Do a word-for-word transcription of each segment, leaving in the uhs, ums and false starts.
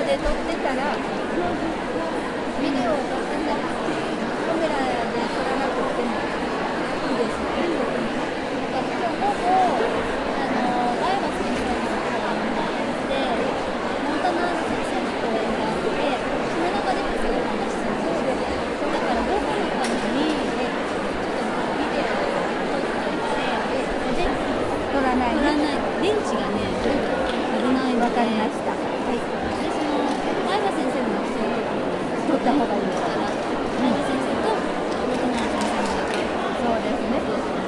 で撮ってたら、ビデオを撮ってたら、カメラで撮らなくてもいいですよね。だから今日午後、あの前橋先生の講演があって、モンタナール先生の講演があって、その中で私がお話しするそうで、だから午後のために、えちょっとビデオを撮っていて、で、 取らない撮らない、電池がね、危ないので、 わかりました。はい。 で、その前葉先生の教えを取った方がいいです。 から、前葉先生とモンタナール先生のだけ。 そうですね。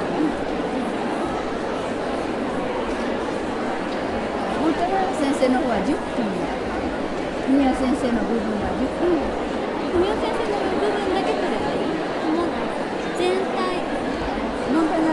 モンタナール先生の方はじゅっぷんや。文代先生の部分はじゅっぷんや。 文代先生の部分だけ撮ればいい。もう全体、 モンタナ